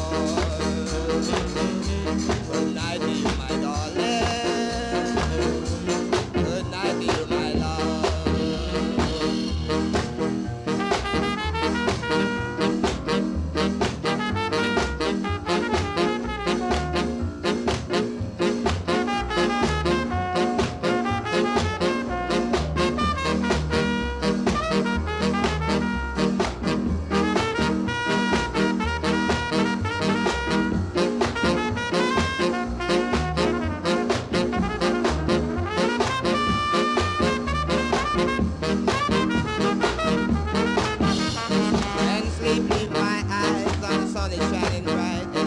Good night to you, my darling. Good night to you, my and sleep, leave my eyes on the sun is shining bright.